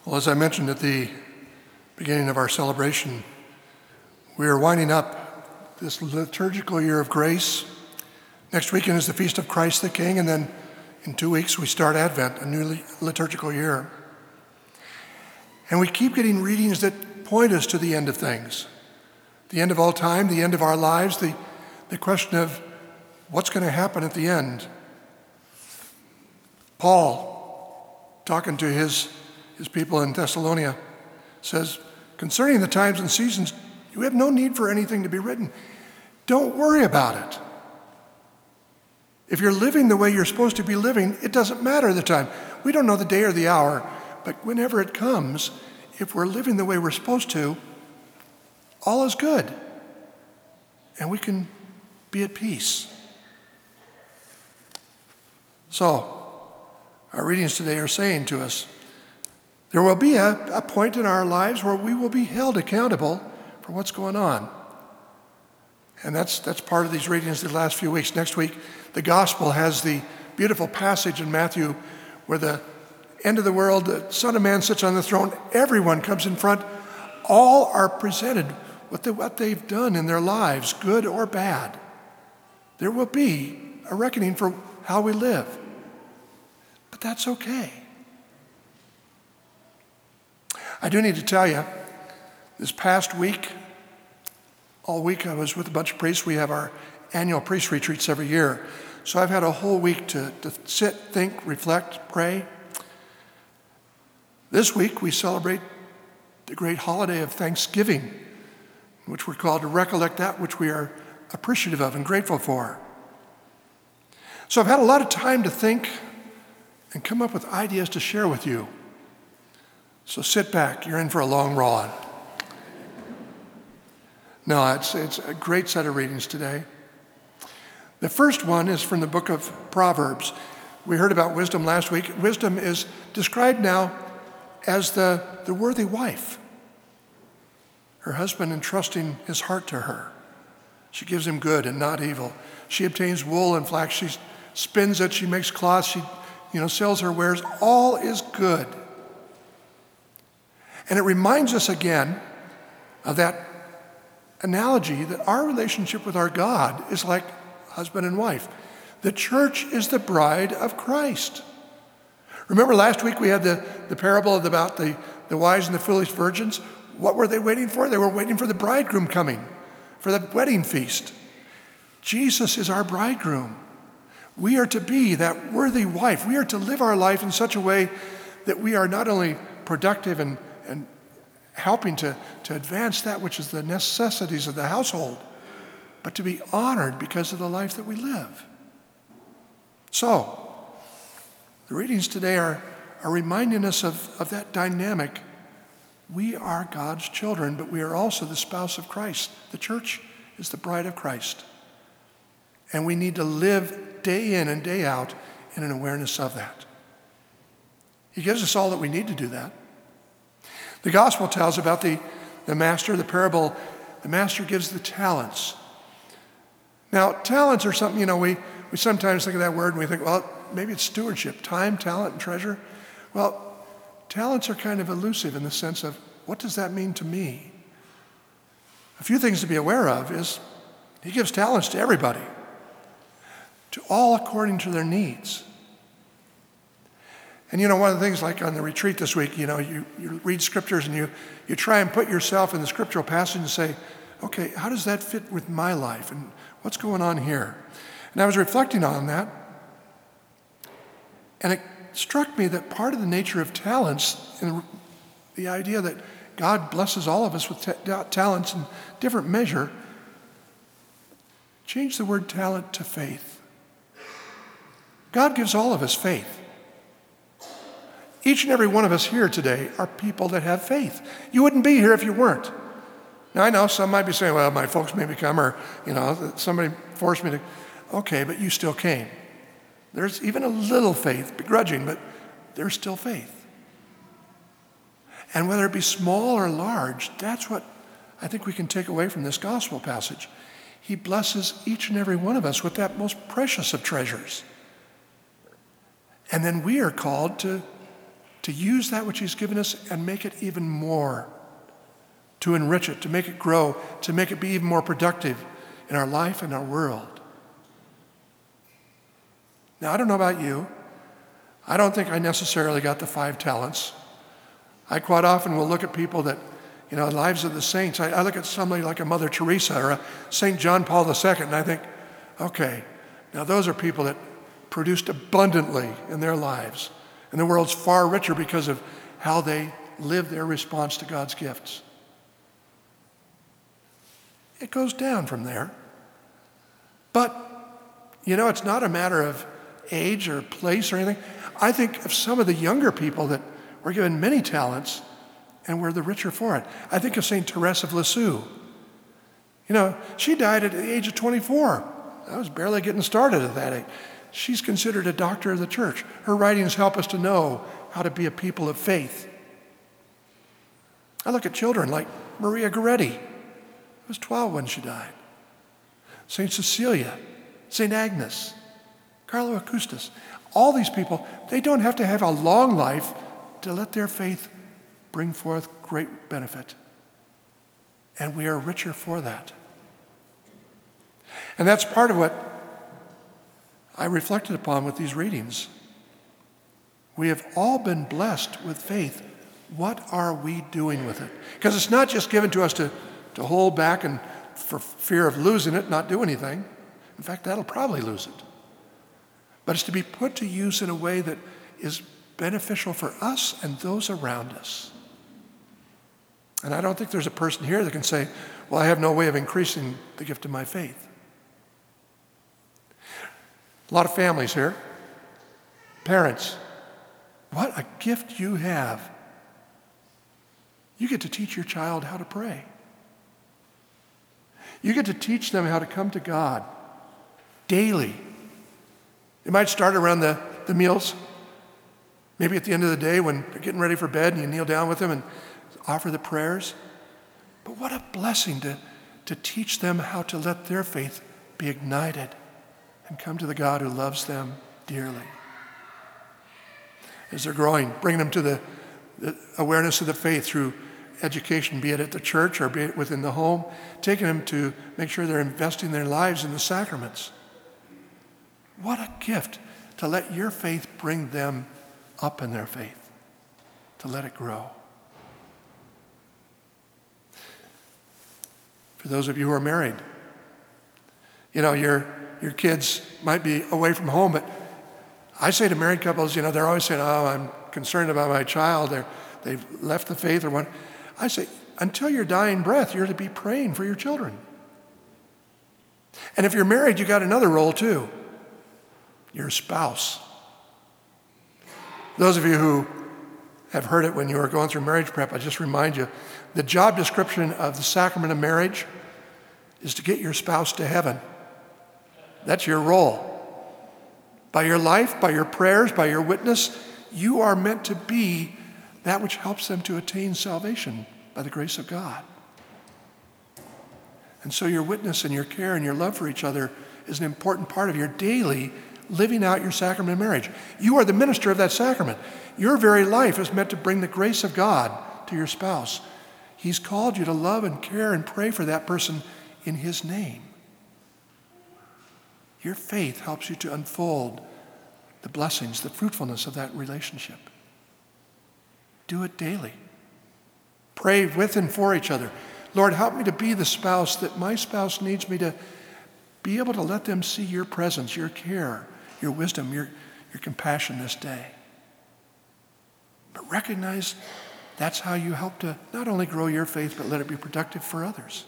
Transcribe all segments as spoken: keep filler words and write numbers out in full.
Well, as I mentioned at the beginning of our celebration, we are winding up this liturgical year of grace. Next weekend is the Feast of Christ the King, and then in two weeks we start Advent, a new liturgical year. And we keep getting readings that point us to the end of things, the end of all time, the end of our lives, the, the question of what's going to happen at the end. Paul, talking to his, his people in Thessalonica, says, concerning the times and seasons, you have no need for anything to be written. Don't worry about it. If you're living the way you're supposed to be living, it doesn't matter the time. We don't know the day or the hour, but whenever it comes, if we're living the way we're supposed to, all is good. And we can be at peace. So, our readings today are saying to us, there will be a, a point in our lives where we will be held accountable for what's going on. And that's, that's part of these readings the last few weeks. Next week, the gospel has the beautiful passage in Matthew where the end of the world, the Son of Man sits on the throne, everyone comes in front, all are presented with the, what they've done in their lives, good or bad. There will be a reckoning for how we live. But that's okay. I do need to tell you, this past week, all week I was with a bunch of priests. We have our annual priest retreats every year. So I've had a whole week to, to sit, think, reflect, pray. This week we celebrate the great holiday of Thanksgiving, in which we're called to recollect that which we are appreciative of and grateful for. So I've had a lot of time to think and come up with ideas to share with you. So sit back, you're in for a long ride. No, it's, it's a great set of readings today. The first one is from the book of Proverbs. We heard about wisdom last week. Wisdom is described now as the, the worthy wife. Her husband entrusting his heart to her. She gives him good and not evil. She obtains wool and flax. She spins it. She makes cloth. She you know, sells her wares. All is good. And it reminds us again of that analogy that our relationship with our God is like husband and wife. The church is the bride of Christ. Remember last week we had the, the parable about the, the wise and the foolish virgins? What were they waiting for? They were waiting for the bridegroom coming, for the wedding feast. Jesus is our bridegroom. We are to be that worthy wife. We are to live our life in such a way that we are not only productive and, and helping to, to advance that which is the necessities of the household, but to be honored because of the life that we live. So, the readings today are, are reminding us of, of that dynamic. We are God's children, but we are also the spouse of Christ. The church is the bride of Christ. And we need to live day in and day out in an awareness of that. He gives us all that we need to do that. The gospel tells about the, the master, the parable, the master gives the talents. Now, talents are something, you know, we, we sometimes think of that word and we think, well, maybe it's stewardship, time, talent, and treasure. Well, talents are kind of elusive in the sense of, what does that mean to me? A few things to be aware of is he gives talents to everybody, to all according to their needs. And you know, one of the things like on the retreat this week, you know, you, you read scriptures and you, you try and put yourself in the scriptural passage and say, okay, how does that fit with my life? And what's going on here? And I was reflecting on that. And it struck me that part of the nature of talents, and the idea that God blesses all of us with ta- talents in different measure, change the word talent to faith. God gives all of us faith. Each and every one of us here today are people that have faith. You wouldn't be here if you weren't. Now, I know some might be saying, well, my folks made me come, or, you know, somebody forced me to. Okay, but you still came. There's even a little faith, begrudging, but there's still faith. And whether it be small or large, that's what I think we can take away from this gospel passage. He blesses each and every one of us with that most precious of treasures. And then we are called to to use that which he's given us and make it even more, to enrich it, to make it grow, to make it be even more productive in our life and our world. Now, I don't know about you. I don't think I necessarily got the five talents. I quite often will look at people that, you know, lives of the saints. I, I look at somebody like a Mother Teresa or a Saint John Paul the Second, and I think, okay, now those are people that produced abundantly in their lives. And the world's far richer because of how they live their response to God's gifts. It goes down from there. But, you know, it's not a matter of age or place or anything. I think of some of the younger people that were given many talents and were the richer for it. I think of Saint Therese of Lisieux. You know, she died at the age of twenty-four. I was barely getting started at that age. She's considered a doctor of the church. Her writings help us to know how to be a people of faith. I look at children like Maria Goretti, who was twelve when she died. Saint Cecilia, Saint Agnes, Carlo Acutis. All these people, they don't have to have a long life to let their faith bring forth great benefit. And we are richer for that. And that's part of what I reflected upon with these readings. We have all been blessed with faith. What are we doing with it? Because it's not just given to us to, to hold back and for fear of losing it, not do anything. In fact, that'll probably lose it. But it's to be put to use in a way that is beneficial for us and those around us. And I don't think there's a person here that can say, well, I have no way of increasing the gift of my faith. A lot of families here. Parents, what a gift you have. You get to teach your child how to pray. You get to teach them how to come to God daily. It might start around the, the meals. Maybe at the end of the day when they're getting ready for bed and you kneel down with them and offer the prayers. But what a blessing to, to teach them how to let their faith be ignited and come to the God who loves them dearly. As they're growing, bring them to the, the awareness of the faith through education, be it at the church or be it within the home, taking them to make sure they're investing their lives in the sacraments. What a gift to let your faith bring them up in their faith, to let it grow. For those of you who are married, you know, your, your kids might be away from home, but I say to married couples, you know, they're always saying, oh, I'm concerned about my child, they're, they've left the faith or what. I say, until your dying breath, you're to be praying for your children. And if you're married, you got another role too. Your spouse. Those of you who have heard it when you were going through marriage prep, I just remind you, the job description of the sacrament of marriage is to get your spouse to heaven. That's your role. By your life, by your prayers, by your witness, you are meant to be that which helps them to attain salvation by the grace of God. And so your witness and your care and your love for each other is an important part of your daily living out your sacrament of marriage. You are the minister of that sacrament. Your very life is meant to bring the grace of God to your spouse. He's called you to love and care and pray for that person in his name. Your faith helps you to unfold the blessings, the fruitfulness of that relationship. Do it daily. Pray with and for each other. Lord, help me to be the spouse that my spouse needs me to be able to let them see your presence, your care, your wisdom, your, your compassion this day. But recognize that's how you help to not only grow your faith, but let it be productive for others.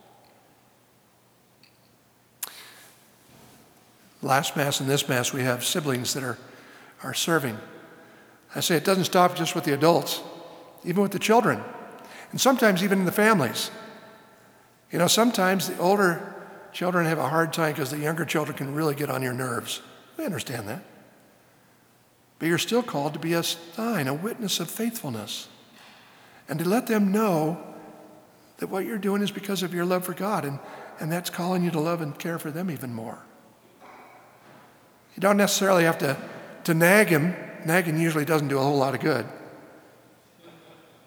Last Mass and this Mass, we have siblings that are, are serving. I say it doesn't stop just with the adults, even with the children, and sometimes even in the families. You know, sometimes the older children have a hard time because the younger children can really get on your nerves. We understand that. But you're still called to be a sign, a witness of faithfulness, and to let them know that what you're doing is because of your love for God, and, and that's calling you to love and care for them even more. You don't necessarily have to, to nag him. Nagging usually doesn't do a whole lot of good.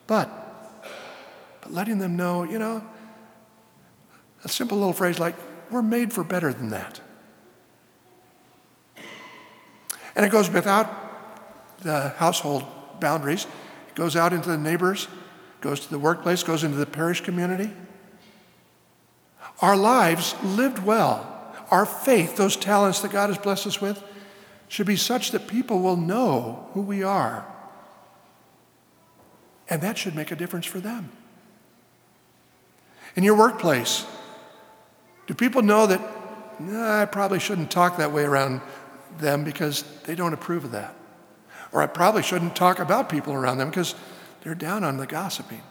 But, but letting them know, you know, a simple little phrase like, we're made for better than that. And it goes without the household boundaries. It goes out into the neighbors, goes to the workplace, goes into the parish community. Our lives lived well, our faith, those talents that God has blessed us with, should be such that people will know who we are. And that should make a difference for them. In your workplace, do people know that, nah, I probably shouldn't talk that way around them because they don't approve of that? Or I probably shouldn't talk about people around them because they're down on the gossiping.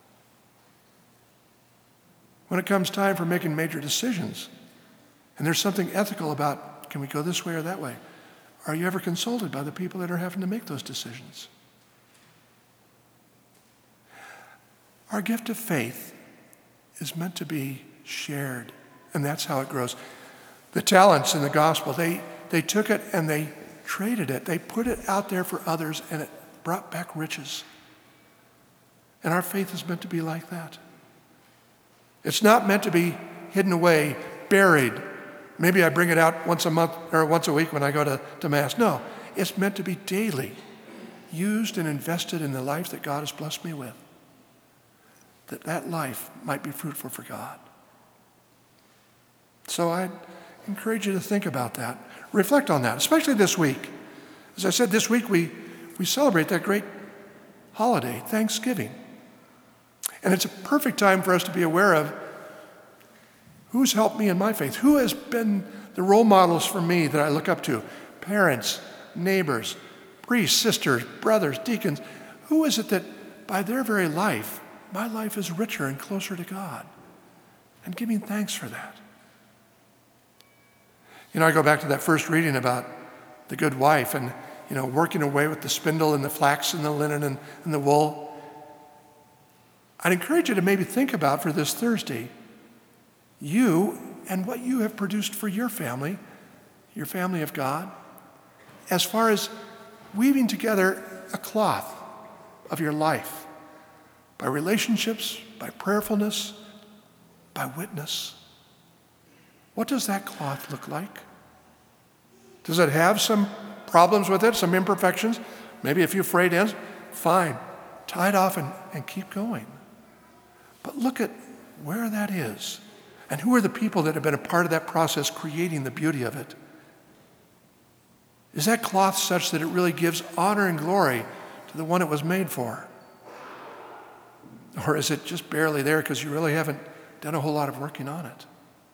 When it comes time for making major decisions, and there's something ethical about, can we go this way or that way? Are you ever consulted by the people that are having to make those decisions? Our gift of faith is meant to be shared, and that's how it grows. The talents in the gospel, they, they took it and they traded it. They put it out there for others, and it brought back riches. And our faith is meant to be like that. It's not meant to be hidden away, buried. Maybe I bring it out once a month or once a week when I go to, to Mass. No, it's meant to be daily, used and invested in the life that God has blessed me with, that that life might be fruitful for God. So I encourage you to think about that. Reflect on that, especially this week. As I said, this week we, we celebrate that great holiday, Thanksgiving. And it's a perfect time for us to be aware of who's helped me in my faith, who has been the role models for me that I look up to, parents, neighbors, priests, sisters, brothers, deacons. Who is it that by their very life, my life is richer and closer to God? And giving thanks for that. You know, I go back to that first reading about the good wife and, you know, working away with the spindle and the flax and the linen and, and the wool. I'd encourage you to maybe think about for this Thursday, you and what you have produced for your family, your family of God, as far as weaving together a cloth of your life by relationships, by prayerfulness, by witness. What does that cloth look like? Does it have some problems with it, some imperfections? Maybe a few frayed ends? Fine. Tie it off and, and keep going. But look at where that is. And who are the people that have been a part of that process creating the beauty of it? Is that cloth such that it really gives honor and glory to the one it was made for? Or is it just barely there because you really haven't done a whole lot of working on it?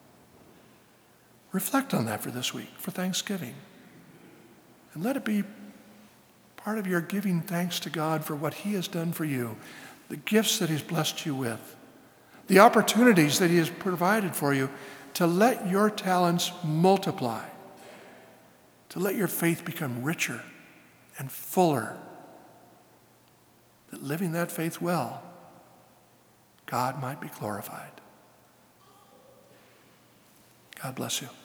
Reflect on that for this week, for Thanksgiving. And let it be part of your giving thanks to God for what He has done for you, the gifts that He's blessed you with, the opportunities that He has provided for you to let your talents multiply, to let your faith become richer and fuller, that living that faith well, God might be glorified. God bless you.